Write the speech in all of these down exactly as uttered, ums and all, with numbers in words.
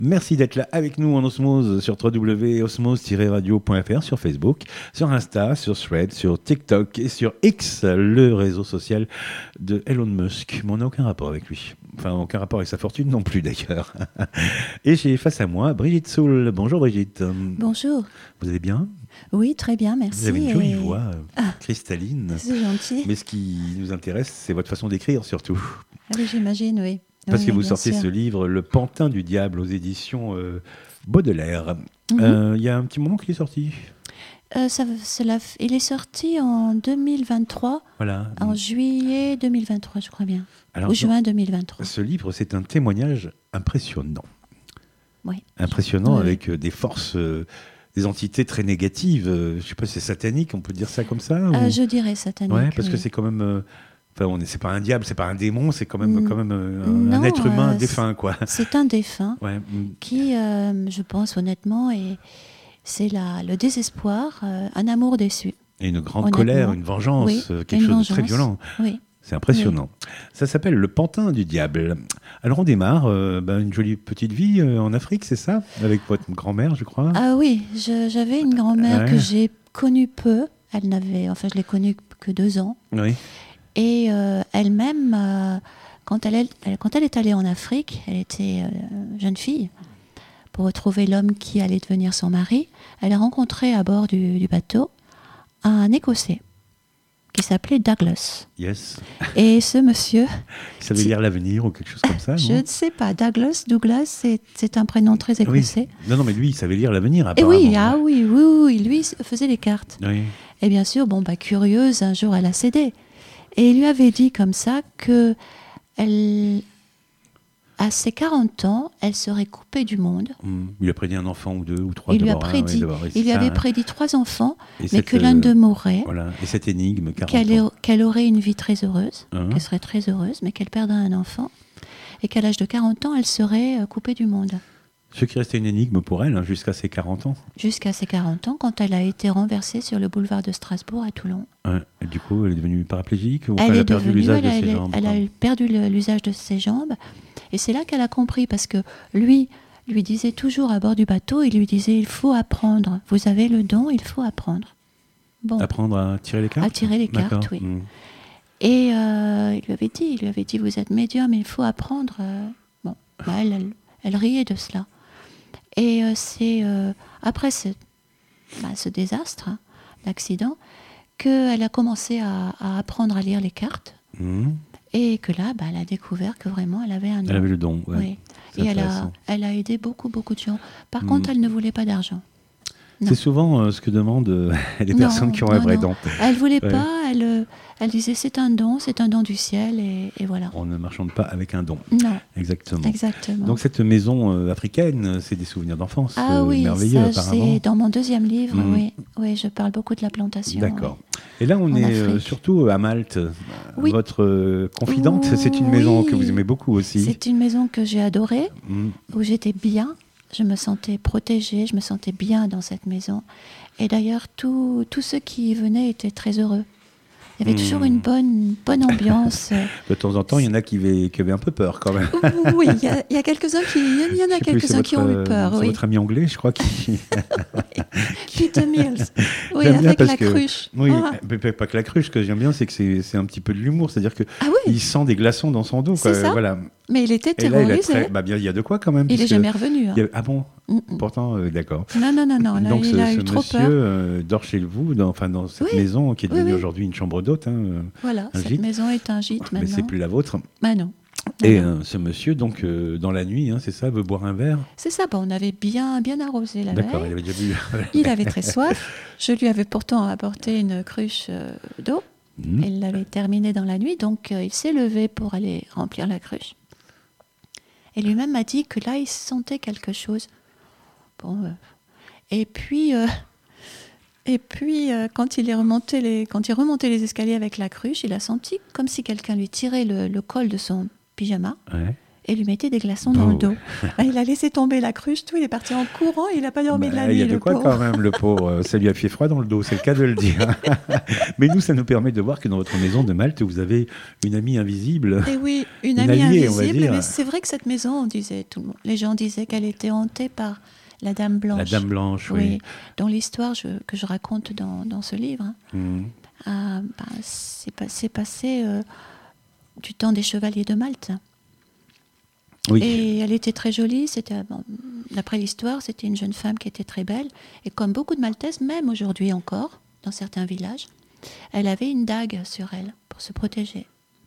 Merci d'être là avec nous en osmose sur w w w point osmose tiret radio point f r, sur Facebook, sur Insta, sur Threads, sur TikTok et sur X, le réseau social de Elon Musk. Mais on n'a aucun rapport avec lui. Enfin, aucun rapport avec sa fortune non plus d'ailleurs. Et j'ai face à moi Brigitte Soul. Bonjour Brigitte. Bonjour. Vous allez bien ? Oui, très bien, merci. Vous avez une jolie et... voix euh, ah, cristalline. C'est gentil. Mais ce qui nous intéresse, c'est votre façon d'écrire surtout. Ah oui, j'imagine, oui. Parce oui, que vous bien sortez sûr. ce livre, Le Pantin du Diable, aux éditions euh, Baudelaire. Il Mhm. euh, y a un petit moment qu'il est sorti. Euh, ça, c'est la f- Il est sorti en deux mille vingt-trois, Voilà. en juillet deux mille vingt-trois, je crois bien. Alors, Ou juin deux mille vingt-trois. ce livre, c'est un témoignage impressionnant. Oui. Impressionnant Oui. avec euh, des forces, euh, des entités très négatives. Euh, je ne sais pas si c'est satanique, on peut dire ça comme ça ou... Euh, je dirais satanique. Ouais, parce oui. que c'est quand même... euh, Enfin, on est, c'est pas un diable, c'est pas un démon, c'est quand même, Mm. quand même euh, un, Non, un être humain euh, défunt, quoi. C'est un défunt Ouais. mm. qui, euh, je pense honnêtement, est... c'est la... le désespoir, euh, un amour déçu. Et une grande Honnêtement. colère, une vengeance, Oui, euh, quelque une chose de très vengeance. violent. Oui. C'est impressionnant. Ça s'appelle Le Pantin du Diable. Alors on démarre, euh, ben, une jolie petite vie euh, en Afrique, c'est ça ? Avec votre grand-mère, je crois. Ah oui, je- j'avais une grand-mère Ouais. que j'ai connue peu. Elle n'avait, enfin, je l'ai connue que deux ans. Oui. Et euh, elle-même, euh, quand, elle, est- elle- quand elle est allée en Afrique, elle était euh, jeune fille, pour retrouver l'homme qui allait devenir son mari, elle a rencontré à bord du, du bateau un Écossais qui s'appelait Douglas. Yes. Et ce monsieur, Ça veut Si- lire l'avenir ou quelque chose comme ça, je non ? ne sais pas, Douglas, Douglas, c'est, c'est un prénom très Oui. écossais. Non, non, mais lui, il savait lire l'avenir, Et apparemment. oui, ah oui, oui, oui, lui il faisait les cartes. Oui. Et bien sûr, bon, bah, curieuse, un jour, elle a cédé. Et il lui avait dit comme ça que elle, à ses quarante ans, elle serait coupée du monde. Mm. Il a prédit un enfant ou deux ou trois. Il lui a d'abord, hein, prédit, ouais, d'abord, ouais, c'est il lui ça, avait hein. prédit trois enfants, Et mais cette, que l'un euh, d'eux mourrait, Voilà. Et cette énigme, quarante qu'elle, ans. est- qu'elle aurait une vie très heureuse, Hein qu'elle serait très heureuse, mais qu'elle perdrait un enfant, et qu'à l'âge de quarante ans, elle serait euh, coupée du monde. Ce qui restait une énigme pour elle, hein, jusqu'à ses quarante ans. Jusqu'à ses quarante ans, quand elle a été renversée sur le boulevard de Strasbourg à Toulon. Ouais. Et du coup, elle est devenue paraplégique ou Elle elle est a perdu devenue, l'usage elle, de a, ses elle a- jambes elle quoi. a perdu le- l'usage de ses jambes. Et c'est là qu'elle a compris, parce que lui lui disait toujours à bord du bateau, il lui disait, il faut apprendre. Vous avez le don, il faut apprendre. Bon, Apprendre à tirer les cartes. à tirer les cartes, D'accord. oui. Mm. Et euh, il lui avait dit, il lui avait dit, vous êtes médium, il faut apprendre. euh. Bon, bah, elle, elle, elle riait de cela. Et euh, c'est euh, après ce, bah, ce désastre, hein, l'accident, qu'elle a commencé à, à apprendre à lire les cartes. Mm. Et que là, bah, elle a découvert que vraiment, elle avait un don. Elle avait le don. Ouais. Oui. C'est Et elle a, intéressant. elle a aidé beaucoup, beaucoup de gens. Par Mm. contre, elle ne voulait pas d'argent. Non. C'est souvent euh, ce que demandent euh, les Non, personnes qui ont un non, vrai non. don. Elle voulait Ouais. pas, elle, euh, elle disait c'est un don, c'est un don du ciel, et, et voilà. On ne marchande pas avec un don. Non, Exactement. exactement. Donc cette maison euh, africaine, c'est des souvenirs d'enfance ah euh, oui, merveilleux ça, apparemment. c'est dans mon deuxième livre, Mm. oui. Oui, je parle beaucoup de la plantation. D'accord. oui. Et là, on En est euh, Afrique. surtout à Malte. Oui. Votre euh, confidente, c'est une maison Oui. que vous aimez beaucoup aussi. C'est une maison que j'ai adorée, Mm. où j'étais bien, je me sentais protégée, je me sentais bien dans cette maison. Et d'ailleurs, tous tous ceux qui y venaient étaient très heureux. Il y avait Hmm. toujours une bonne, bonne ambiance. De temps en temps, il y en a qui avaient, qui avaient un peu peur quand même. Oui, il y, a- il y a quelques-uns qui, il y en Je a sais plus, quelques-uns c'est qui ont votre, eu peur. euh, c'est Oui. votre ami anglais, je crois, qui... Peter Mills. Oui, J'aime bien avec parce la que- cruche. Oui, Ah, mais pas pas que la cruche. Ce que j'aime bien, c'est que c'est c'est un petit peu de l'humour. C'est-à-dire qu'il ah oui, sent des glaçons dans son dos. C'est quoi. ça. Voilà. mais il était Et là, il, a terrorisé. très... bah, bien, il y a de quoi quand même. Il est puisque jamais revenu. hein. il y a- Ah bon Mm, mm. Pourtant, euh, d'accord. Non, non, non, non. Là, Donc il ce, a ce eu trop monsieur peur. euh, dort chez vous, dans, enfin, dans cette Oui. maison qui est Oui, devenue oui. aujourd'hui une chambre d'hôte. Hein, euh, Voilà, un cette gîte. maison est un gîte mais maintenant. c'est plus la vôtre. Bah non. Et Non, non. euh, ce monsieur, donc, euh, dans la nuit, hein, c'est ça, veut boire un verre. C'est ça, bah, on avait bien, bien arrosé la D'accord, veille. il avait déjà bu. Il avait très soif. Je lui avais pourtant apporté une cruche euh, d'eau. Mhm. Il l'avait terminée dans la nuit, donc euh, il s'est levé pour aller remplir la cruche. Et lui-même m'a dit que là, il sentait quelque chose. Bon, euh, et puis, euh, et puis euh, quand, il est remonté les, quand il remontait les escaliers avec la cruche, il a senti comme si quelqu'un lui tirait le, le col de son pyjama. Ouais. et lui mettait des glaçons Oh. dans le dos. Ben, il a laissé tomber la cruche, tout, il est parti en courant, il n'a pas dormi Bah, de la il nuit, y a de le quoi pauvre. quand même, le pauvre. Ça lui a fait froid dans le dos, c'est le cas de le dire. Mais nous, ça nous permet de voir que dans votre maison de Malte, vous avez une amie invisible. Et oui, une, Une amie alliée, on va invisible, dire. mais c'est vrai que cette maison, on disait, tout le monde, les gens disaient qu'elle était hantée par la Dame Blanche. La Dame Blanche, oui. Oui, dont l'histoire je- que je raconte dans, dans ce livre, hein, Mhm. euh, bah, c'est, pas- c'est passé euh, du temps des chevaliers de Malte. Oui. Et elle était très jolie. C'était, bon, d'après l'histoire, c'était une jeune femme qui était très belle. Et comme beaucoup de Maltaises, même aujourd'hui encore, dans certains villages, elle avait une dague sur elle pour se protéger.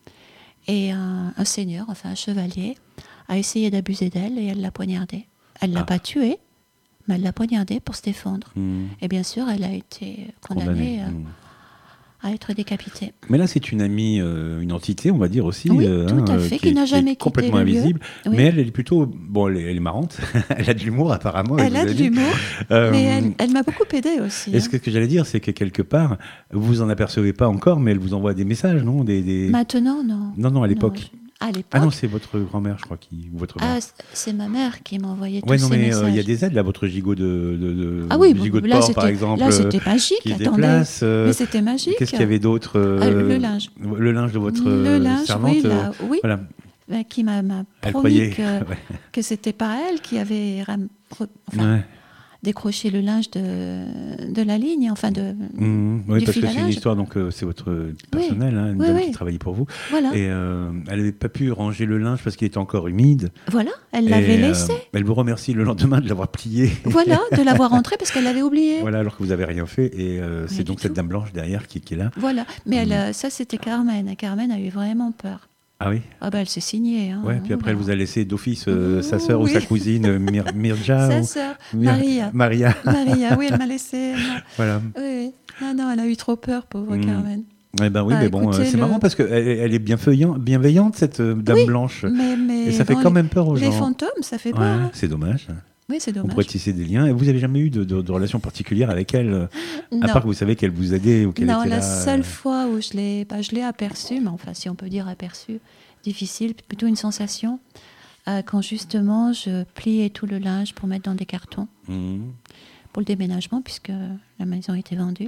Et un, un seigneur, enfin un chevalier, a essayé d'abuser d'elle et elle l'a poignardée. Elle ne l'a Ah. pas tuée, mais elle l'a poignardée pour se défendre. Mhm. Et bien sûr, elle a été condamnée Condamné. euh, Mhm. à être décapitée. Mais là, c'est une amie, euh, une entité, on va dire aussi. Oui, euh, tout à hein, fait, qui, qui n'a est- jamais est quitté complètement le lieu. invisible. Oui. Mais elle, elle est plutôt. Bon, elle est, elle est marrante. Elle a de l'humour, apparemment. Elle a vous de avez dit. l'humour, Euh, mais elle, elle m'a beaucoup aidée aussi. Et ce hein. que, que j'allais dire, c'est que quelque part, vous vous en apercevez pas encore, mais elle vous envoie des messages, non des, des... Maintenant, non. Non, non, à l'époque. je- À l'époque. Ah non, c'est votre grand-mère, je crois, qui, ou votre mère. Ah, c- c'est ma mère qui m'a envoyé tous Ouais, non, ces mais euh, il messages. y a des aides, là, votre gigot de, de, de- Ah oui, gigot de là, porc, c'était, par exemple, là, euh, c'était magique, qui se attendez. déplace. euh, Mais c'était magique. Qu'est-ce qu'il y avait d'autre euh, Ah, le linge. Le linge de votre Le euh, linge, servante. oui, euh, là, oui, Voilà, ben, qui m'a, m'a elle promis croyait. que, Ouais. que c'était pas elle qui avait ram- re- enfin, Ouais. décroché le linge de, de la ligne, enfin de... Mmh, oui, du parce fil que à c'est une linge. histoire, donc euh, c'est votre personnel, hein, une Oui, dame oui. qui travaillait pour vous. Voilà, Et euh, elle n'avait pas pu ranger le linge parce qu'il était encore humide. voilà, elle l'avait Et, euh, laissé. elle vous remercie le lendemain de l'avoir plié. Voilà, de l'avoir rentré parce qu'elle l'avait oublié. Voilà, alors que vous n'avez rien fait. Et euh, c'est du donc tout. cette dame blanche derrière qui, qui est là. Voilà, mais elle, Mhm. a- ça c'était Carmen. Et Carmen a eu vraiment peur. Ah oui. Ah bah elle s'est signée. Hein. Ouais, puis après, elle Oula. vous a laissé d'office euh, sa sœur Oui. ou sa cousine, euh, Mir- Mirja. Sa ou- sœur, Mir- Maria. Maria. Maria, oui, elle m'a laissé. elle m'a- Voilà. Oui, oui. Non, non, elle a eu trop peur, pauvre Mhm. Carmen. Eh ben oui, Ah, mais bon, écoutez, euh, c'est le- marrant parce qu'elle elle est bienveillante, bienveillante cette euh, dame Oui, blanche. Mais, mais Et ça fait bon, quand les- même peur aux Les gens. fantômes, ça fait Ouais, peur. hein. c'est dommage. Oui, c'est On dommage. pourrait tisser des liens. Et vous avez jamais eu de, de, de relation particulière avec elle, euh, à Non, part que vous savez qu'elle vous aidait ou qu'elle non était la là. euh, seule fois où je l'ai, bah, je l'ai aperçue, mais enfin, si on peut dire aperçue, difficile, plutôt une sensation, euh, quand justement je pliais tout le linge pour mettre dans des cartons mhm. pour le déménagement, puisque la maison était vendue.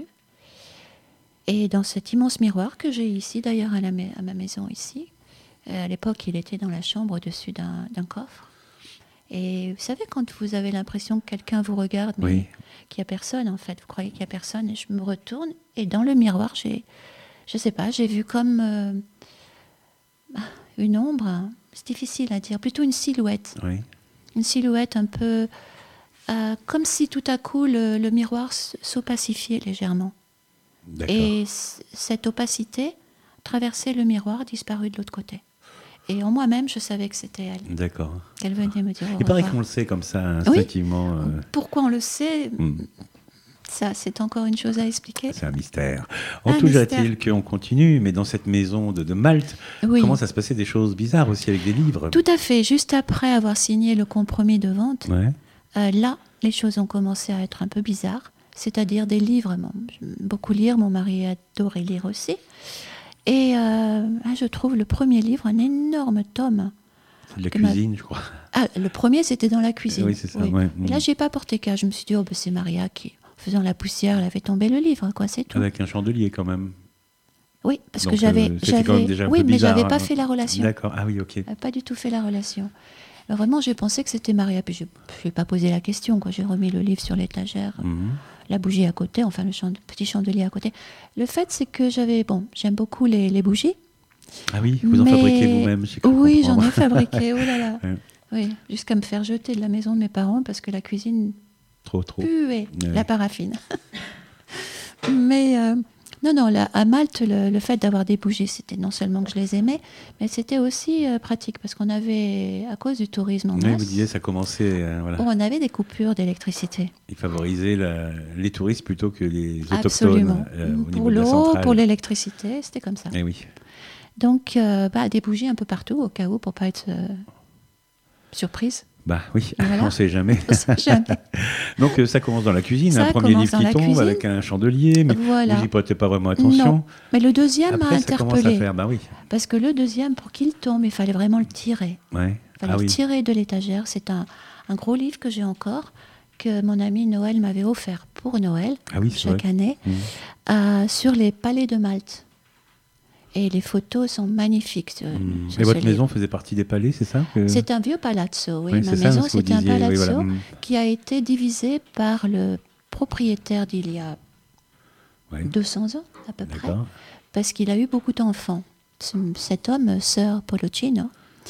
Et dans cet immense miroir que j'ai ici, d'ailleurs, à, la ma- à ma maison ici, euh, à l'époque, il était dans la chambre au-dessus d'un, d'un coffre. Et vous savez, quand vous avez l'impression que quelqu'un vous regarde, mais Oui. qu'il n'y a personne, en fait, vous croyez qu'il n'y a personne, et je me retourne, et dans le miroir, j'ai, je sais pas, j'ai vu comme euh, une ombre, hein. C'est difficile à dire, plutôt une silhouette. Oui. Une silhouette un peu... euh, comme si tout à coup le, le miroir s- s'opacifiait légèrement. D'accord. Et c- cette opacité traversait le miroir, disparut de l'autre côté. Et en moi-même, je savais que c'était elle, D'accord. qu'elle venait me dire au Il paraît revoir. qu'on le sait comme ça, instinctivement. euh, Pourquoi on le sait hmm, Ça, c'est encore une chose à expliquer. c'est un mystère. En Un tout mystère. est-il qu'on continue, mais dans cette maison de, de Malte, Oui, comment ça se passait des choses bizarres aussi avec des livres. tout à fait. Juste après avoir signé le compromis de vente, Ouais. euh, là, les choses ont commencé à être un peu bizarres. C'est-à-dire des livres. Bon, j'aime beaucoup lire, mon mari adorait lire aussi. Et euh, ah, je trouve le premier livre, un énorme tome. C'est de la Que ma- cuisine, je crois. Ah, le premier, c'était dans la cuisine. Oui, c'est ça. Ouais. Et là, j'ai pas porté cas. Je me suis dit, oh, ben, c'est Maria qui, en faisant la poussière, elle avait tombé le livre, quoi, c'est tout. Avec un chandelier quand même. Oui, parce Donc, que j'avais, euh, c'était quand même j'avais, déjà un oui, peu mais bizarre, j'avais pas hein. fait la relation. D'accord. Ah oui, ok. J'avais pas du tout fait la relation. Alors vraiment, j'ai pensé que c'était Maria. Puis je n'ai pas posé la question, quoi. J'ai remis le livre sur l'étagère, Mhm. la bougie à côté, enfin le chande- petit chandelier à côté. Le fait, c'est que j'avais, bon, j'aime beaucoup les, les bougies. Ah oui, vous en Mais- fabriquez vous-même, j'ai cru Oui, j'en comprendre. ai fabriqué. Oh là là. Ouais. Oui, jusqu'à me faire jeter de la maison de mes parents parce que la cuisine Trop, trop. puait Ouais. la paraffine. Mais euh, non, non, là, à Malte, le, le fait d'avoir des bougies, c'était non seulement que je les aimais, mais c'était aussi euh, pratique parce qu'on avait, à cause du tourisme en Oui, masse, vous disiez, ça commençait, euh, voilà. on avait des coupures d'électricité. Ils favorisaient la- les touristes plutôt que les autochtones. Absolument. euh, au Pour niveau de la l'eau, centrale. pour l'électricité, c'était comme ça. Eh oui. Donc, euh, bah, des bougies un peu partout, au cas où, pour pas être euh, surprise. Bah oui, Voilà. on ne sait jamais. On sait jamais. Donc euh, ça commence dans la cuisine, Ça un premier commence livre dans qui la tombe cuisine. avec un chandelier, mais Voilà. vous n'y prêtez pas vraiment attention. Non, mais le deuxième m'a Après, ça commence à interpellée. faire, bah oui. Parce que le deuxième, pour qu'il tombe, il fallait vraiment le tirer. Ouais. Il fallait Ah le oui. tirer de l'étagère. C'est un, un gros livre que j'ai encore, que mon ami Noël m'avait offert pour Noël, Ah oui, c'est chaque vrai. année, Mmh. euh, sur les palais de Malte. Et les photos sont magnifiques. euh, Mmh. sur Et ce votre livre. maison faisait partie des palais, c'est ça que... C'est un vieux palazzo, oui. Oui, Ma c'est ça, maison, ce que vous c'était un disiez, oui, palazzo voilà. Mmh. qui a été divisé par le propriétaire d'il y a Ouais. deux cents ans, à peu près, D'accord. parce qu'il a eu beaucoup d'enfants. Ce- Cet homme, Sir Polocino,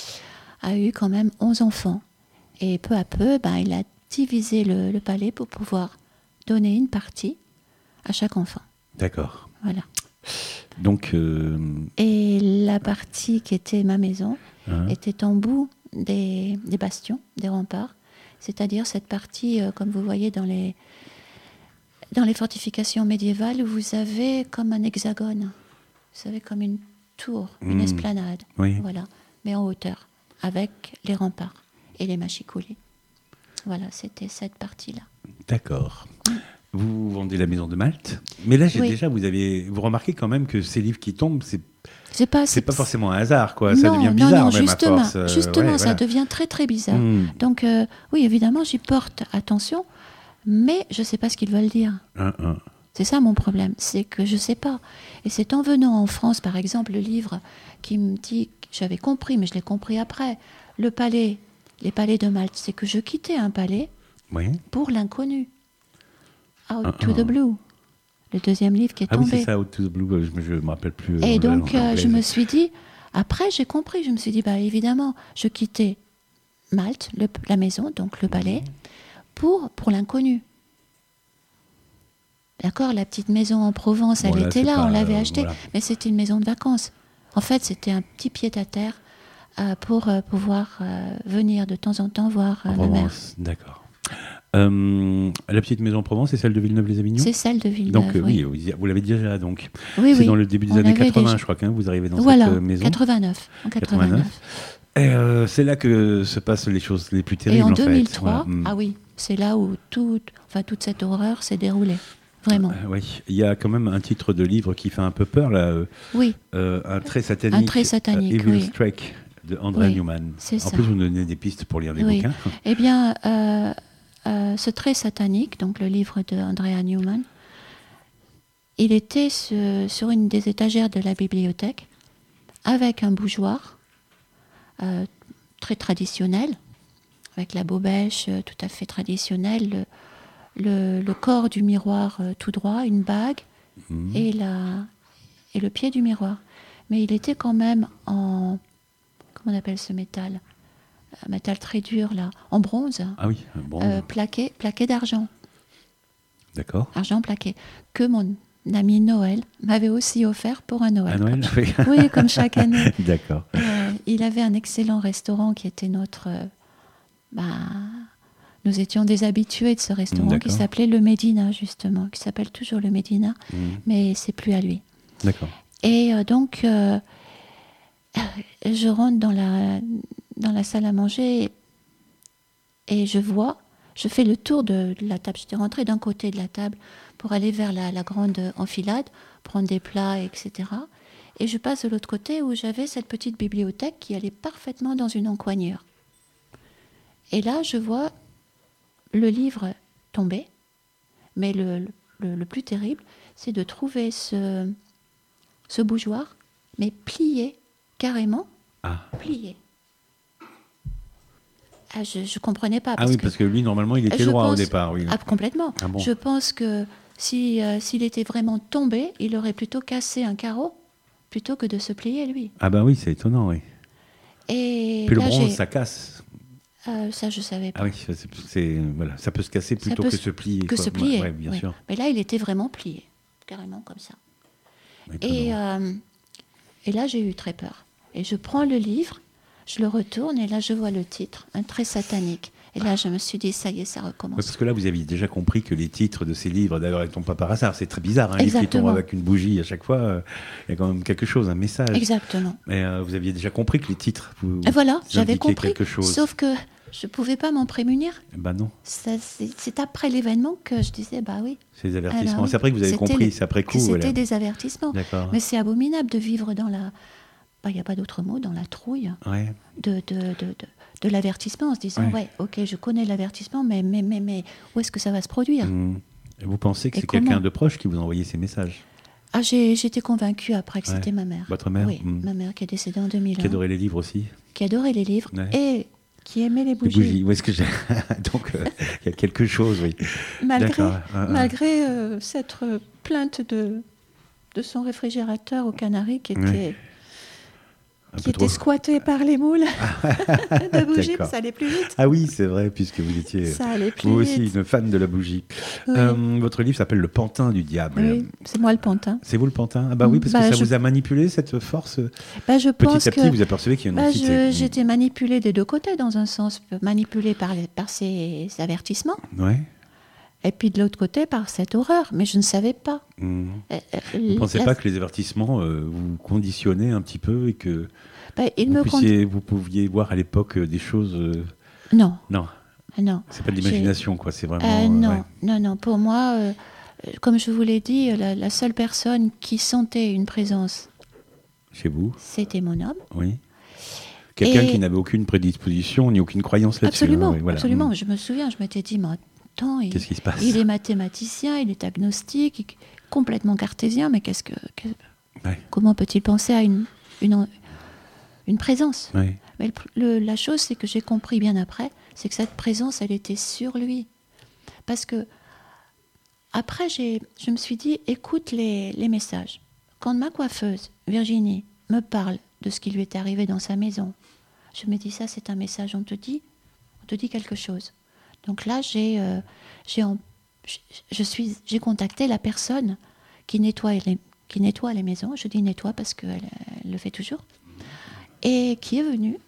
a eu quand même onze enfants. Et peu à peu, ben, il a divisé le, le palais pour pouvoir donner une partie à chaque enfant. D'accord. Voilà. Donc, euh, Et la partie qui était ma maison hein, était en bout des, des bastions, des remparts. C'est-à-dire cette partie, euh, comme vous voyez dans les, dans les fortifications médiévales, où vous avez comme un hexagone. Vous savez, comme une tour, une Mm. esplanade. oui. Voilà, mais en hauteur, avec les remparts et les machicoulis. Voilà, c'était cette partie-là. D'accord. Vous vendez la maison de Malte, mais là, j'ai Oui. déjà, vous avez, vous remarquez quand même que ces livres qui tombent, c'est, C'est pas, c'est pas forcément un hasard, quoi. Ça non, devient non, bizarre non, même justement, à force. euh, justement, ouais, ça voilà. devient très très bizarre. Mm. Donc, euh, oui, évidemment, j'y porte attention, mais je ne sais pas ce qu'ils veulent dire. Un, un. C'est ça mon problème, c'est que je ne sais pas. Et c'est en venant en France, par exemple, le livre qui me dit, j'avais compris, mais je l'ai compris après, le palais, les palais de Malte, c'est que je quittais un palais Oui. pour l'inconnu. Out Ah, to ah. the Blue, le deuxième livre qui est Ah oui, tombé. c'est ça, Out to the Blue, je ne me rappelle plus. Et euh, donc, la langue euh, je me anglaise. suis dit, après, j'ai compris, je me suis dit, bah, évidemment, je quittais Malte, le- la maison, donc le palais, pour, pour l'inconnu. D'accord, la petite maison en Provence, Bon, elle là, était c'est là, pas, on l'avait euh, achetée, voilà. mais c'était une maison de vacances. En fait, c'était un petit pied-à-terre euh, pour euh, pouvoir euh, venir de temps en temps voir euh, En ma mère. Provence, d'accord. Euh, la petite maison en Provence, c'est celle de Villeneuve-les-Avignon. C'est celle de Villeneuve, Donc, euh, oui. oui, vous, vous l'avez déjà, donc. Oui, c'est oui. dans le début des On années l'avait quatre-vingts, déjà. je crois, que vous arrivez dans Voilà, cette euh, maison. quatre-vingt-neuf. En quatre-vingt-neuf. Et euh, c'est là que se passent les choses les plus Et terribles, en en fait. deux mille trois, Voilà. Mm. ah oui, c'est là où tout, enfin, toute cette horreur s'est déroulée. Vraiment. Euh, oui, il y a quand même un titre de livre qui fait un peu peur, là. euh, Oui, euh, un trait satanique. Un trait satanique, euh, Evil oui. Strike de André Oui, Newman. c'est En ça. plus, vous nous donnez des pistes pour lire des Oui. bouquins. eh bien, euh, euh, ce trait satanique, donc le livre de Andrea Newman, il était sur, sur une des étagères de la bibliothèque, avec un bougeoir euh, très traditionnel, avec la bobèche euh, tout à fait traditionnelle, le, le, le corps du miroir euh, tout droit, une bague, Mhm. et, la, et le pied du miroir. Mais il était quand même en... Comment on appelle ce métal? Un métal très dur, là, en bronze, Ah oui, bon, euh, plaqué, plaqué d'argent, d'accord. argent plaqué, que mon ami Noël m'avait aussi offert pour un Noël. À Noël, oui. Oui, comme chaque année. D'accord. Euh, il avait un excellent restaurant qui était notre... euh, bah, nous étions des habitués de ce restaurant qui D'accord. s'appelait le Médina, justement, qui s'appelle toujours le Médina, Mhm. mais c'est plus à lui. D'accord. Et euh, donc, euh, je rentre dans la, dans la salle à manger et je vois, je fais le tour de, de la table. J'étais rentrée d'un côté de la table pour aller vers la, la grande enfilade, prendre des plats, et cetera. Et je passe de l'autre côté où j'avais cette petite bibliothèque qui allait parfaitement dans une encoignure. Et là, je vois le livre tomber, mais le, le, le plus terrible, c'est de trouver ce, ce bougeoir, mais plié, carrément Ah. plié. Ah, je ne comprenais pas. Ah Parce oui, que parce que lui, normalement, il était je droit au pense- départ. Oui. Ah, complètement. Ah bon. Je pense que si, euh, s'il était vraiment tombé, il aurait plutôt cassé un carreau plutôt que de se plier, lui. Ah bah oui, c'est étonnant, oui. Et Puis le là, bronze, j'ai... ça casse. euh, ça, je ne savais pas. Ah oui, c'est, c'est- voilà, ça peut se casser plutôt peut que se- se plier. que quoi. se plier. Ouais, bien oui. sûr. Mais là, il était vraiment plié, carrément comme ça. Étonnant. Et, euh, et là, j'ai eu très peur. Et je prends le livre, je le retourne, et là, je vois le titre, un trait satanique. Et là, je me suis dit, ça y est, ça Ouais, recommence. parce que là, vous aviez déjà compris que les titres de ces livres, d'ailleurs, ils ne tombent pas par hasard. C'est très bizarre, un livre qui tombe Exactement. avec une bougie à chaque fois. euh, Il y a quand même quelque chose, un message. Exactement. Mais euh, vous aviez déjà compris que les titres, vous, Et voilà, vous j'avais indiquaient compris. quelque chose. Sauf que je pouvais pas m'en prémunir. Ben non. Ça, c'est, c'est après l'événement que je disais, bah oui. C'est des avertissements. Alors, oui, c'est après que vous avez c'était compris, les- c'est après que coup. c'était voilà. des avertissements. D'accord. Mais c'est abominable de vivre dans la... Il n'y a pas d'autre mot, dans la trouille Ouais. de, de, de, de, de l'avertissement, en se disant, Ouais. ouais, ok, je connais l'avertissement, mais, mais, mais, mais où est-ce que ça va se produire? Mmh. Et vous pensez que Et c'est comment quelqu'un de proche qui vous a envoyé ces messages? Ah, j'ai, j'étais convaincue après que Ouais. c'était ma mère. Votre mère? Oui, Mmh. ma mère qui est décédée en deux mille un. Qui adorait les livres aussi? Qui adorait les livres Ouais. et qui aimait les Les bougies. bougies. Où est-ce que j'ai... Donc, euh, il y a quelque chose, oui. Malgré, D'accord. Ah, ah. malgré euh, cette euh, plainte de, de son réfrigérateur aux Canaries qui était, Ouais. Un qui peu était trop. squatté par les moules de bougies, D'accord. ça allait plus vite. Ah oui, c'est vrai, puisque vous étiez Ça allait plus vous vite. aussi une fan de la bougie. Oui. Euh, votre livre s'appelle Le Pantin du Diable. Oui, c'est moi le pantin. C'est vous le pantin? Ah bah oui, parce Bah, que ça je- vous a manipulé, cette force. Bah, je pense Petit à petit, que vous apercevez qu'il y a une bah, entité. je- j'étais manipulée des deux côtés, dans un sens, manipulée par, les- par ces avertissements, Ouais. et puis de l'autre côté par cette horreur, mais je ne savais pas. Mmh. Euh, euh, Vous ne pensez la- pas que les avertissements euh, vous conditionnaient un petit peu et que bah, il vous, me puissiez, vous pouviez voir à l'époque euh, des choses... euh, con- Non, Non, non. c'est pas de l'imagination, quoi. C'est vraiment... Euh, euh, non, ouais. non, non. Pour moi, euh, euh, comme je vous l'ai dit, la, la seule personne qui sentait une présence, Chez vous, c'était mon homme. oui. Quelqu'un Et- qui n'avait aucune prédisposition ni aucune croyance là-dessus. Absolument, hein, oui, voilà. absolument. Mmh. Je me souviens, je m'étais dit, mais attends, il, Qu'est-ce qui se passe? il est mathématicien, il est agnostique, il est complètement cartésien, mais qu'est-ce que, que- Ouais. comment peut-il penser à une, une, une présence? Ouais. Mais le- le- la chose, c'est que j'ai compris bien après, c'est que cette présence, elle était sur lui. Parce que, après, j'ai, je me suis dit, écoute les, les messages. Quand ma coiffeuse, Virginie, me parle de ce qui lui est arrivé dans sa maison, je me dis, ça, c'est un message, on te dit, on te dit quelque chose. Donc là, j'ai, euh, j'ai, en- je, je suis, j'ai contacté la personne qui nettoie les, qui nettoie les maisons. Je dis nettoie parce qu'elle elle le fait toujours. Et qui est venue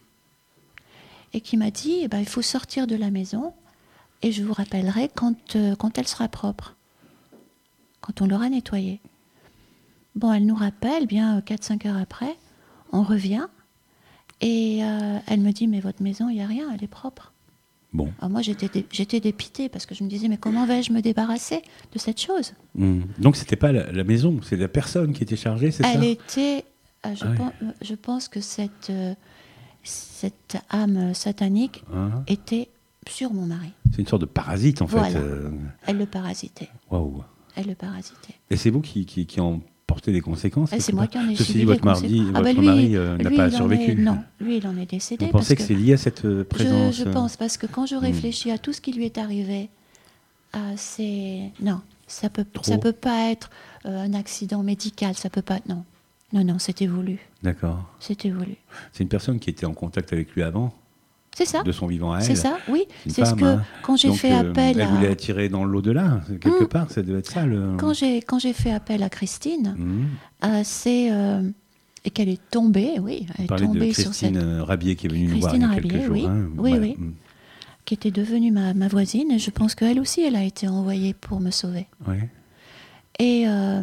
et qui m'a dit, eh ben, il faut sortir de la maison et je vous rappellerai quand, euh, quand elle sera propre, quand on l'aura nettoyée. Bon, elle nous rappelle, bien quatre cinq heures après, on revient et euh, elle me dit, mais votre maison, il n'y a rien, elle est propre. Bon. Alors moi, j'étais, dé- j'étais dépitée parce que je me disais, mais comment vais-je me débarrasser de cette chose? Mmh. Donc c'était pas la, la maison, c'est la personne qui était chargée, c'est Elle ça? était, euh, je, Ah oui. pense, je pense que cette, euh, cette âme satanique Hein? était sur mon mari. C'est une sorte de parasite en Voilà. fait. euh, Elle le parasitait. Waouh. Elle le parasitait. Et c'est vous qui, qui, qui en portez les conséquences? Et c'est quelque moi part qui en ai Ceci subi dit, les votre mari, conséquences. Ah votre bah lui, mari euh, n'a lui, pas il en survécu. est- non, lui, il en est décédé. Vous parce pensez que, c'est lié à cette euh, je, présence je euh, pense, parce que quand je réfléchis à tout ce qui lui est arrivé, ah, c'est... Non, ça peut, Trop. ça peut pas être euh, un accident médical, ça peut pas... Non, non, non, c'était voulu. D'accord. C'était voulu. C'est une personne qui était en contact avec lui avant, C'est ça, de son vivant à elle. c'est ça, oui. Une C'est ce femme, que, hein. quand j'ai Donc, fait euh, appel elle à... voulait attirer dans l'au-delà, quelque Mmh. part, ça devait être ça. Le... Quand j'ai, quand j'ai fait appel à Christine, Mmh. euh, c'est... euh, et qu'elle est tombée, oui, elle Vous est parlez de tombée sur Christine cette... euh, Rabier qui est venue nous voir il y Christine a quelques Rabier, jours. oui. hein. Oui, Voilà. oui. Mmh. qui était devenue ma, ma voisine, et je pense qu'elle aussi, elle a été envoyée pour me sauver. Ouais. Et euh,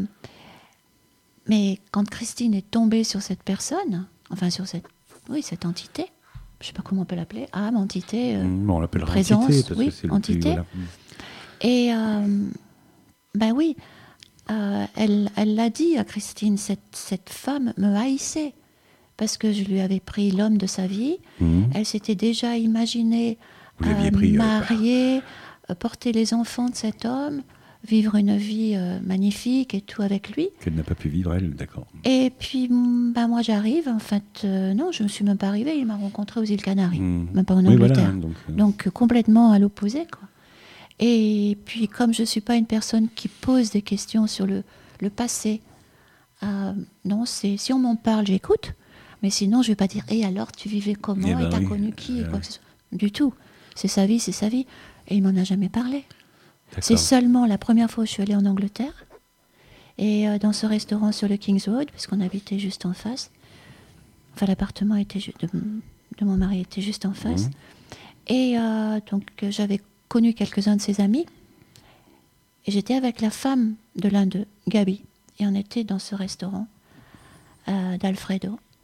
mais quand Christine est tombée sur cette personne, enfin sur cette, oui, cette entité, je sais pas comment on peut l'appeler, âme, entité, euh, Mmh, on l'appellera présence, entité, parce oui, que c'est le entité. plus... Voilà. Mmh. et euh, ben oui, euh, elle, elle l'a dit à Christine, cette, cette femme me haïssait parce que je lui avais pris l'homme de sa vie. Mmh. Elle s'était déjà imaginée Vous l'aviez euh, pris, euh, mariée, euh, porter les enfants de cet homme, vivre une vie euh, magnifique et tout avec lui. Qu'elle n'a pas pu vivre, elle, d'accord. Et puis, mm, bah, moi, j'arrive. En fait, euh, non, je ne me suis même pas arrivée. Il m'a rencontrée aux îles Canaries, Mmh. même pas en Oui, Angleterre. voilà, hein, donc, euh, Donc, euh, complètement à l'opposé, quoi. Et puis, comme je ne suis pas une personne qui pose des questions sur le, le passé, euh, non, c'est si on m'en parle, j'écoute. Mais sinon, je ne vais pas dire, et alors, tu vivais comment, Eh et ben t'as oui. connu qui, et Euh, quoi que ce soit. Du tout. C'est sa vie, c'est sa vie. Et il m'en a jamais parlé. C'est d'accord. seulement la première fois où je suis allée en Angleterre, et euh, dans ce restaurant sur le King's Road, puisqu'on habitait juste en face. Enfin, l'appartement était ju- de, de mon mari était juste en face. Mmh. Et euh, donc, euh, j'avais connu quelques-uns de ses amis. Et j'étais avec la femme de l'un d'eux, Gabi. Et on était dans ce restaurant euh, d'Alfredo.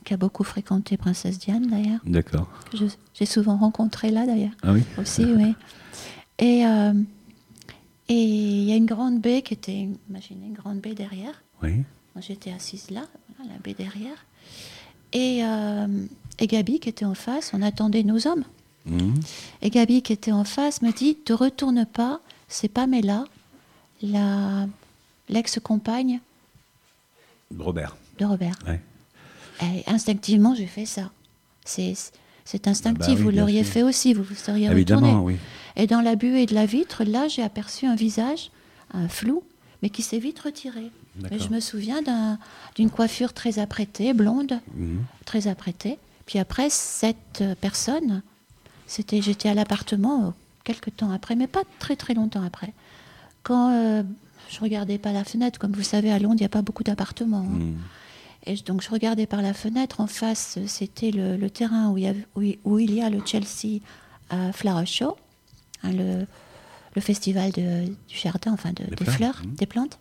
qui a beaucoup fréquenté Princesse Diane d'ailleurs. D'accord. Je, j'ai souvent rencontré là d'ailleurs. Ah oui. Aussi, oui. Et euh, et il y a une grande baie qui était, imaginez, une grande baie derrière. Oui. Moi, j'étais assise là, voilà, la baie derrière. Et, euh, et Gabi qui était en face, on attendait nos hommes. Mmh. Et Gabi qui était en face me dit, te retourne pas, c'est Pamela, la l'ex-compagne Robert. de Robert. Ouais. Et instinctivement, j'ai fait ça. C'est, c'est instinctif, Ah bah oui, vous bien l'auriez sûr. fait aussi, vous vous seriez Évidemment, retourné. oui. Et dans la buée de la vitre, là, j'ai aperçu un visage, un flou, mais qui s'est vite retiré. D'accord. Et je me souviens d'un, d'une coiffure très apprêtée, blonde, Mmh. très apprêtée. Puis après, cette euh, personne, c'était, j'étais à l'appartement euh, quelques temps après, mais pas très très longtemps après. Quand euh, je regardais par la fenêtre, comme vous savez, à Londres, il n'y a pas beaucoup d'appartements. hein. Mmh. Et je- donc je regardais par la fenêtre. En face, euh, c'était le, le terrain où il, y a, où, il- où il y a le Chelsea euh, Flower Show, hein, le, le festival de- du jardin, enfin de- Des des fleurs, fleurs, mhm. des plantes.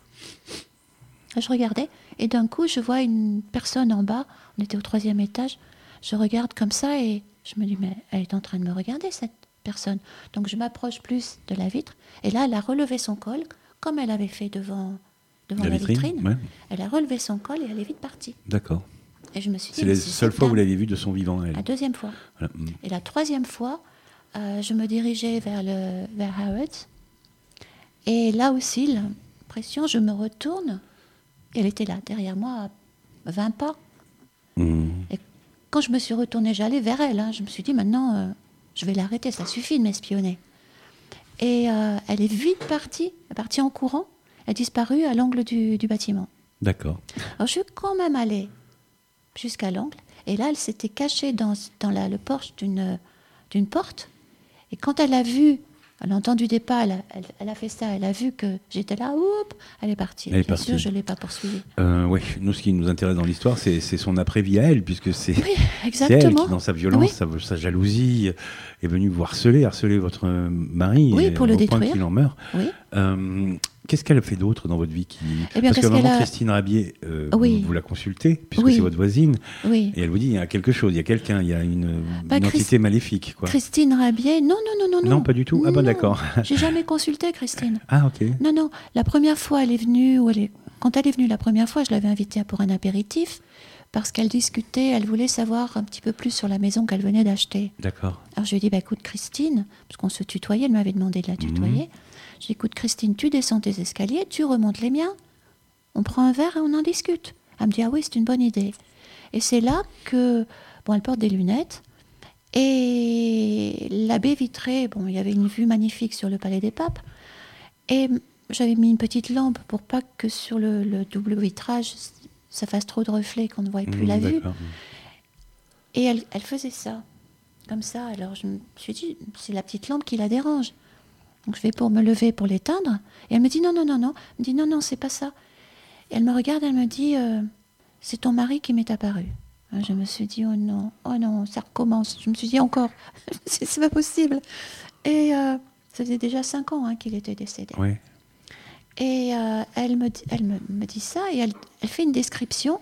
Je regardais et d'un coup, je vois une personne en bas. On était au troisième étage. Je regarde comme ça et je me dis, mais elle est en train de me regarder, cette personne. Donc je m'approche plus de la vitre. Et là, elle a relevé son col, comme elle avait fait devant, devant La la, vitrine, vitrine. ouais. Elle a relevé son col et elle est vite partie. D'accord. Et je me suis dit, C'est mais la c'est seule cette fois où vous dame. l'avez vue de son vivant, elle. La deuxième fois. Voilà. Mmh. Et la troisième fois, euh, je me dirigeais vers, le, vers Harrods. Et là aussi, l'impression, je me retourne. Et elle était là, derrière moi, à vingt pas. Mmh. Et quand je me suis retournée, j'allais vers elle. hein. Je me suis dit, maintenant, euh, je vais l'arrêter, ça suffit de m'espionner. Et euh, elle est vite partie, elle est partie en courant. Elle a disparu à l'angle du, du bâtiment. D'accord. Alors je suis quand même allée jusqu'à l'angle. Et là, elle s'était cachée dans, dans la, le porche d'une, d'une porte. Et quand elle a vu, elle a entendu des pas, elle a, elle, elle a fait ça, elle a vu que j'étais là, oups, elle est partie. Elle est Bien partie. sûr, je ne l'ai pas poursuivie. Euh, oui, nous, ce qui nous intéresse dans l'histoire, c'est, c'est son après-vie à elle, puisque c'est, Oui, c'est elle exactement. qui, dans sa violence, Oui. sa, sa jalousie, est venue vous harceler, harceler votre mari, Oui, et pour le au point détruire. qu'il en meurt. Oui. Euh, qu'est-ce qu'elle a fait d'autre dans votre vie qui... Eh bien, Parce qu'est-ce qu'à un moment, qu'elle a- Christine Rabier, euh, Oui. vous, vous la consultez, puisque Oui. c'est votre voisine, Oui. et elle vous dit, il y a quelque chose, il y a quelqu'un, il y a une, Bah, une Christ- entité maléfique, quoi. Christine Rabier, non, non, non, non, Non, pas du tout. Ah bah Non. d'accord. J'ai jamais consulté Christine. Ah ok. Non, non. La première fois, elle est venue, ou elle est... quand elle est venue la première fois, je l'avais invitée pour un apéritif, parce qu'elle discutait, elle voulait savoir un petit peu plus sur la maison qu'elle venait d'acheter. D'accord. Alors je lui ai dit, bah, écoute Christine, parce qu'on se tutoyait, elle m'avait demandé de la tutoyer. Je lui ai dit, écoute Christine, tu descends tes escaliers, tu remontes les miens, on prend un verre et on en discute. Elle me dit, ah oui, c'est une bonne idée. Et c'est là que, bon, elle porte des lunettes, et la baie vitrée, bon, il y avait une vue magnifique sur le Palais des Papes, et j'avais mis une petite lampe pour pas que sur le, le double vitrage, ça fasse trop de reflets, qu'on ne voie plus Mmh, la vue. d'accord. Et elle, elle faisait ça, comme ça. Alors je me suis dit, c'est la petite lampe qui la dérange. Donc je vais pour me lever pour l'éteindre. Et elle me dit, non, non, non, non. Elle me dit, non, non, c'est pas ça. Et elle me regarde, elle me dit, euh, c'est ton mari qui m'est apparu. Hein, je me suis dit, oh non, oh non, ça recommence. Je me suis dit, encore, c'est, c'est pas possible. Et euh, ça faisait déjà cinq ans hein, qu'il était décédé. Ouais. Et euh, elle, me, dit- elle me, me dit ça et elle, elle fait une description.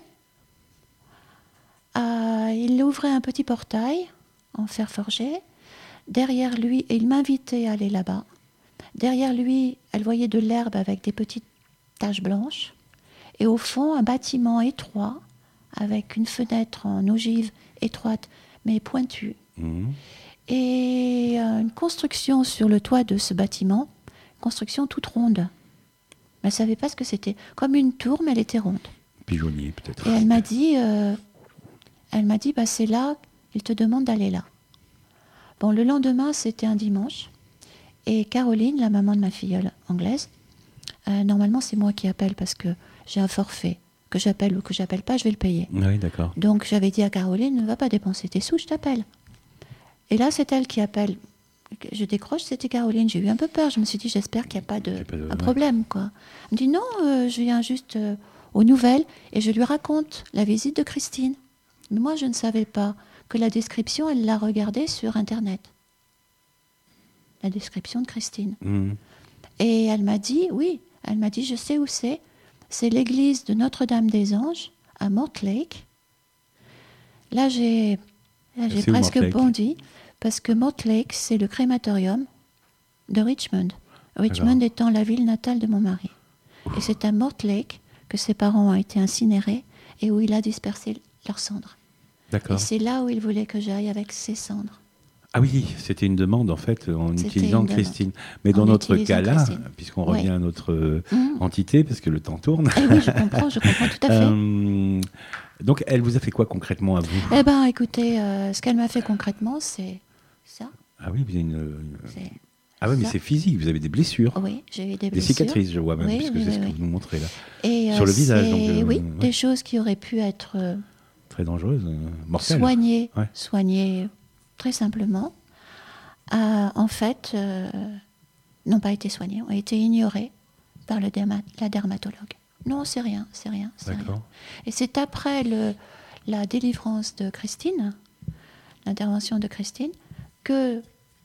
Euh, il ouvrait un petit portail en fer forgé. Derrière lui, et il m'invitait à aller là-bas. Derrière lui, elle voyait de l'herbe avec des petites taches blanches. Et au fond, un bâtiment étroit avec une fenêtre en ogive étroite mais pointue. Mmh. Et euh, une construction sur le toit de ce bâtiment, construction toute ronde. Elle ne savait pas ce que c'était. Comme une tour, mais elle était ronde. Pigeonnier peut-être. Et elle m'a dit, euh, elle m'a dit, bah, c'est là, il te demande d'aller là. Bon, le lendemain, c'était un dimanche. Et Caroline, la maman de ma filleule anglaise, euh, normalement, c'est moi qui appelle parce que j'ai un forfait. Que j'appelle ou que j'appelle pas, je vais le payer. Oui, d'accord. Donc, j'avais dit à Caroline, ne va pas dépenser tes sous, je t'appelle. Et là, c'est elle qui appelle. Je décroche, c'était Caroline. J'ai eu un peu peur. Je me suis dit, j'espère qu'il n'y a pas de, Qu'il y a pas de- un ouais. problème, quoi. Elle me dit, non, euh, je viens juste euh, aux nouvelles. Et je lui raconte la visite de Christine. Mais moi, je ne savais pas que la description, elle l'a regardée sur Internet. La description de Christine. Mmh. Et elle m'a dit, oui, elle m'a dit, je sais où c'est. C'est l'église de Notre-Dame-des-Anges, à Mortlake. Là, j'ai, là, j'ai C'est où, presque Mortlake bondi, parce que Mortlake, c'est le crématorium de Richmond. Richmond D'accord. étant la ville natale de mon mari. Et c'est à Mortlake que ses parents ont été incinérés et où il a dispersé leurs cendres. D'accord. Et c'est là où il voulait que j'aille avec ses cendres. Ah oui, c'était une demande en fait en C'était utilisant une demande. Christine. Mais dans En notre utilisant cas-là, Christine. puisqu'on Ouais. revient à notre euh, Mmh. entité, parce que le temps tourne. Eh oui, je comprends, je comprends tout à fait. Euh, donc, elle vous a fait quoi concrètement à vous? Eh bien, écoutez, euh, ce qu'elle m'a fait concrètement, c'est ça. Ah oui, vous avez une. une- C'est Ah oui, mais ça. c'est physique. Vous avez des blessures, Oui, j'ai eu des des blessures. cicatrices, je vois même, Oui, puisque oui, c'est oui, ce que oui. vous nous montrez là. Et, Sur euh, le visage, c'est- donc, euh, oui, ouais. des choses qui auraient pu être euh, Très dangereuse, euh, mortelle. soignées, Ouais. soignées très simplement, euh, en fait, euh, n'ont pas été soignées, ont été ignorées par le derma- la dermatologue. Non, c'est rien, c'est rien, c'est rien. D'accord. Et c'est après le, la délivrance de Christine, l'intervention de Christine, que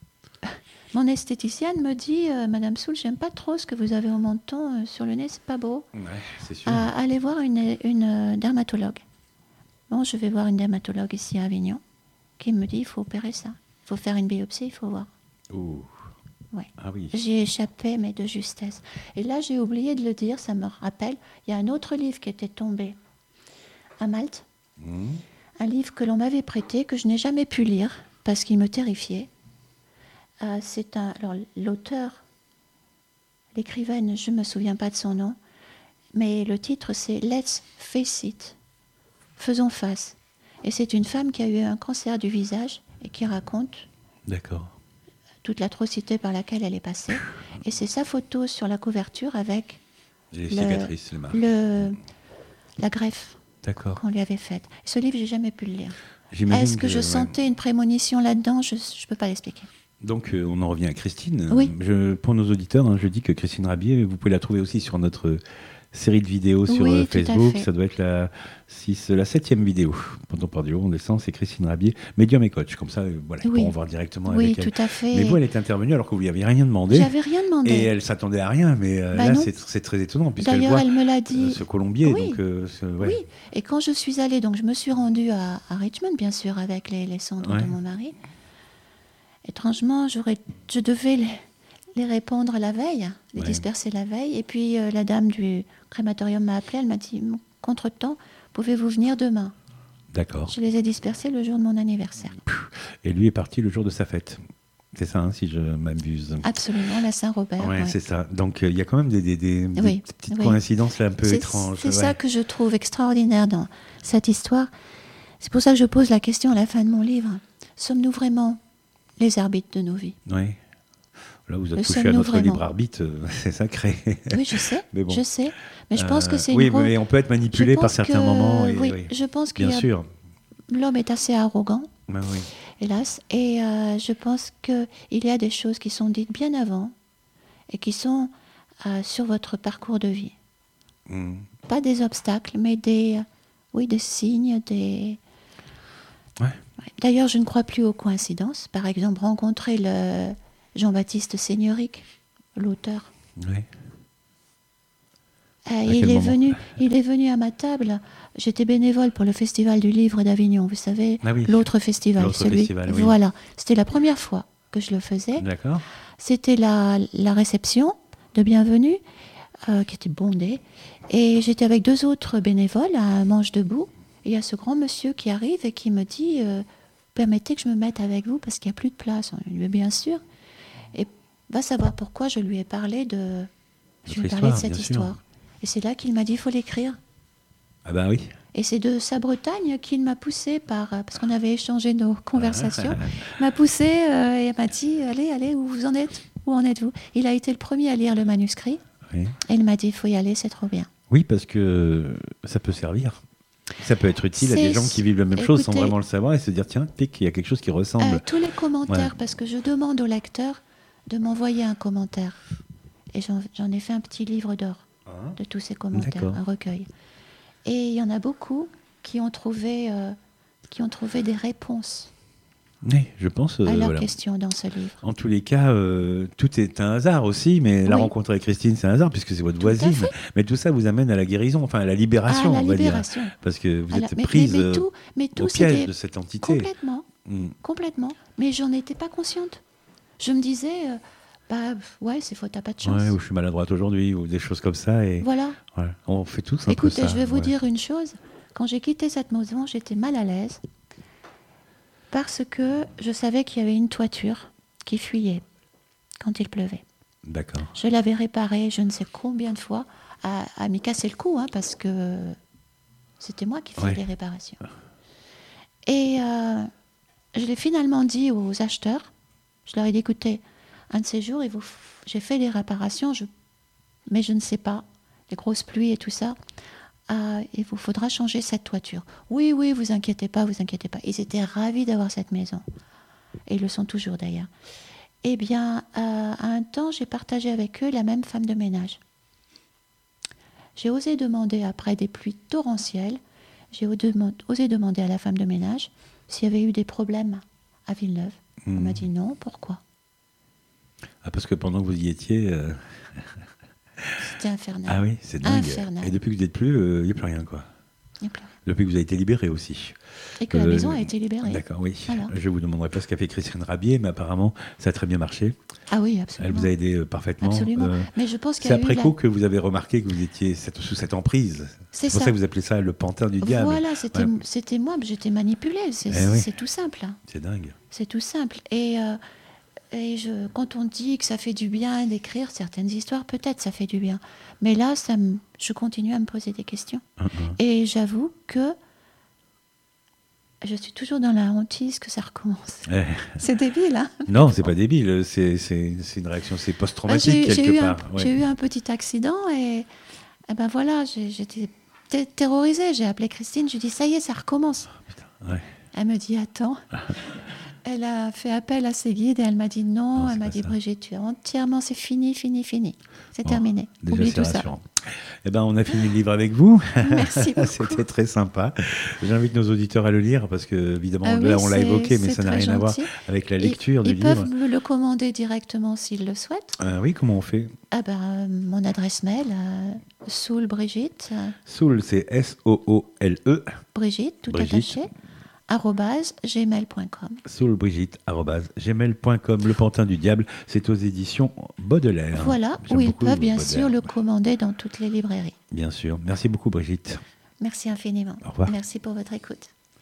mon esthéticienne me dit euh, Madame Soul, j'aime pas trop ce que vous avez au menton, euh, sur le nez, c'est pas beau. Ouais, c'est sûr. À aller voir une, une euh, dermatologue. Bon, je vais voir une dermatologue ici à Avignon, qui me dit il faut opérer ça. Il faut faire une biopsie, il faut voir. Ouh. Ouais. Ah oui. J'ai échappé, mais de justesse. Et là, j'ai oublié de le dire, ça me rappelle, il y a un autre livre qui était tombé à Malte, Mmh. un livre que l'on m'avait prêté, que je n'ai jamais pu lire, parce qu'il me terrifiait. Euh, c'est un, alors, l'auteur, l'écrivaine, je ne me souviens pas de son nom, mais le titre c'est Let's Face It, faisons face. Et c'est une femme qui a eu un cancer du visage et qui raconte D'accord. toute l'atrocité par laquelle elle est passée. Et c'est sa photo sur la couverture avec J'ai les Le- cicatrices, les marques. le, la greffe D'accord. qu'on lui avait faite. Ce livre, j'ai jamais pu le lire. J'imagine Est-ce que, je ouais. sentais une prémonition là-dedans? Je ne peux pas l'expliquer. Donc, euh, on en revient à Christine. Oui. Je, pour nos auditeurs, hein, je dis que Christine Rabier, vous pouvez la trouver aussi sur notre série de vidéos sur Oui, euh, tout à Facebook. fait. Ça doit être la, six, la septième vidéo. Quand on part du haut, on descend, c'est Christine Rabier, médium et coach. Comme ça, euh, voilà, ils Oui. pourront voir directement Oui, avec elle. tout à fait. Mais vous, elle est intervenue alors que vous lui avez rien demandé. J'avais rien demandé. Et elle s'attendait à rien, mais euh, Bah là, non. c'est, c'est très étonnant, puisqu'elle D'ailleurs, voit elle me l'a euh, dit. ce colombier. Oui. Donc, euh, ce- ouais. Oui, et quand je suis allée, donc je me suis rendue à, à Richmond, bien sûr, avec les, les cendres Ouais. de mon mari. Étrangement, j'aurais, je devais les, les répondre la veille, les Ouais. disperser la veille. Et puis euh, la dame du crématorium m'a appelée, elle m'a dit « Contre-temps, pouvez-vous venir demain ?» D'accord. Je les ai dispersés le jour de mon anniversaire. Et lui est parti le jour de sa fête. C'est ça, hein, si je m'abuse. Absolument, la Saint-Robert. Ouais, ouais. c'est ça. Donc il euh, y a quand même des, des, des, des Oui, petites oui. coïncidences là un peu C'est, étranges. c'est ouais. ça que je trouve extraordinaire dans cette histoire. C'est pour ça que je pose la question à la fin de mon livre. Sommes-nous vraiment les arbitres de nos vies? Ouais. Là, vous Le avez touché à sommes-nous notre vraiment libre arbitre, euh, c'est sacré. Oui, je sais, Mais bon. je sais. Mais je pense Euh, que c'est oui, une grosse- mais on peut être manipulé je par pense certains que- moments. Et, oui, oui, je pense que bien sûr. l'homme est assez arrogant, Ben oui. hélas, et euh, je pense qu'il y a des choses qui sont dites bien avant et qui sont euh, sur votre parcours de vie. Mm. Pas des obstacles, mais des, euh, oui, des signes, des... Ouais. Ouais. D'ailleurs, je ne crois plus aux coïncidences. Par exemple, rencontrer le Jean-Baptiste Seigneric, l'auteur. Ouais. Euh, quel il, est moment venu, il est venu à ma table. J'étais bénévole pour le Festival du Livre d'Avignon, vous savez, Ah oui. l'autre festival. L'autre celui, festival, oui. Voilà, c'était la première fois que je le faisais. D'accord. C'était la, la réception de bienvenue, euh, qui était bondée. Et j'étais avec deux autres bénévoles à un manche debout. Et il y a ce grand monsieur qui arrive et qui me dit euh, permettez que je me mette avec vous parce qu'il n'y a plus de place. On lui dit bien sûr. Et va savoir pourquoi je lui ai parlé de, je lui ai Votre parlé de histoire, cette bien sûr. histoire. Et c'est là qu'il m'a dit il faut l'écrire. Ah ben oui. Et c'est de sa Bretagne qu'il m'a poussé par, parce qu'on avait échangé nos conversations, m'a poussé euh, et m'a dit allez, allez, où vous en êtes? Où en êtes-vous? Il a été le premier à lire le manuscrit Oui. et il m'a dit il faut y aller, c'est trop bien. Oui, parce que ça peut servir. Ça peut être utile à C'est- des gens qui vivent la même chose sans écoutez, vraiment le savoir et se dire tiens, pic, il y a quelque chose qui ressemble. Euh, tous les commentaires, Ouais. parce que je demande au lecteur de m'envoyer un commentaire. Et j'en, j'en ai fait un petit livre d'or Hein de tous ces commentaires, D'accord. un recueil. Et il y en a beaucoup qui ont trouvé, euh, qui ont trouvé des réponses Oui, je pense. Euh, à leurs voilà. questions dans ce livre. En tous les cas, euh, tout est un hasard aussi, mais la Oui. rencontre avec Christine, c'est un hasard puisque c'est votre Tout à voisine. fait. Mais tout ça vous amène à la guérison, enfin à la libération, À la on va libération. dire. Parce que vous À la- êtes mais- prise mais, mais euh, tout, mais tout au piège c'était de cette entité. complètement, Mm. complètement. Mais j'en étais pas consciente. Je me disais, euh, bah ouais, c'est faux, t'as pas de chance. Ouais, ou je suis maladroite aujourd'hui, ou des choses comme ça. Et Voilà. voilà. On fait tous un peu Écoutez, ça. je vais vous ouais. dire une chose. Quand j'ai quitté cette maison, j'étais mal à l'aise parce que je savais qu'il y avait une toiture qui fuyait quand il pleuvait. D'accord. Je l'avais réparée je ne sais combien de fois à, à m'y casser le cou, hein, parce que c'était moi qui faisais Ouais. les réparations. Et euh, je l'ai finalement dit aux acheteurs. Je leur ai dit, écoutez, un de ces jours, il vous f- j'ai fait les réparations, je... mais je ne sais pas, les grosses pluies et tout ça, euh, il vous faudra changer cette toiture. Oui, oui, vous inquiétez pas, vous inquiétez pas. Ils étaient ravis d'avoir cette maison. Et ils le sont toujours d'ailleurs. Eh bien, euh, à un temps, j'ai partagé avec eux la même femme de ménage. J'ai osé demander, après des pluies torrentielles, j'ai osé demander à la femme de ménage s'il y avait eu des problèmes à Villeneuve. Mmh. Elle m'a dit non, pourquoi ? Ah, parce que pendant que vous y étiez. euh, C'était infernal. Ah oui, c'est dingue. Infernal. Et depuis que vous n'êtes plus, il n'y a plus rien, quoi. Il y a plus rien. Depuis que vous avez été libéré aussi. Et que la Euh, maison a été libérée. D'accord, oui. Voilà. Je ne vous demanderai pas ce qu'a fait Christiane Rabier, mais apparemment, ça a très bien marché. Ah oui, Elle absolument. vous a aidé euh, parfaitement. Absolument. Euh, Mais je pense qu'il c'est y a eu après la- coup que vous avez remarqué que vous étiez cette- sous cette emprise. C'est C'est pour ça. ça. que vous appelez ça le pantin du diable. Voilà, c'était Ouais. c'était moi, j'étais manipulée. C'est Eh oui. c'est tout simple. hein. C'est dingue. C'est tout simple. Et, euh, et je, quand on dit que ça fait du bien d'écrire certaines histoires, peut-être ça fait du bien. Mais là, ça me, je continue à me poser des questions. Hum, hum. Et j'avoue que je suis toujours dans la hantise que ça recommence. Eh, C'est débile, hein. Non, c'est pas débile. C'est c'est- c'est une réaction, c'est Bah, post-traumatique j'ai, j'ai quelque eu un, part. Ouais. j'ai eu un petit accident et, et ben voilà, j'ai- j'étais té- terrorisée. J'ai appelé Christine, je lui ai dit ça y est, ça recommence. Ouais. Elle me dit attends. Elle a fait appel à ses guides et elle m'a dit non. Non, c'est elle m'a pas dit ça. Brigitte, tu es entièrement, c'est fini, fini, fini. C'est Bon, terminé. Déjà, Oublie c'est tout ça. rassurant. Eh ben, on a fini le livre avec vous. Merci beaucoup. C'était très sympa. J'invite nos auditeurs à le lire parce que, évidemment, Ah là, oui, on l'a c'est- évoqué, mais c'est ça n'a très rien à voir gentil. avec la Ils- lecture ils, du livre. peuvent me le commander directement s'ils le souhaitent. Ah oui, comment on fait? Ah ben, euh, mon adresse mail, euh, Soul Brigitte, euh, Soul, c'est S O O L E. Brigitte, tout Brigitte. attaché, arobase gmail point com. soulbrigitte arobase gmail point com. Le pantin du diable, c'est aux éditions Baudelaire. Voilà, J'aime où ils beaucoup peuvent bien Baudelaire. sûr le commander dans toutes les librairies. Bien sûr. Merci beaucoup, Brigitte. Merci infiniment. Au revoir. Merci pour votre écoute.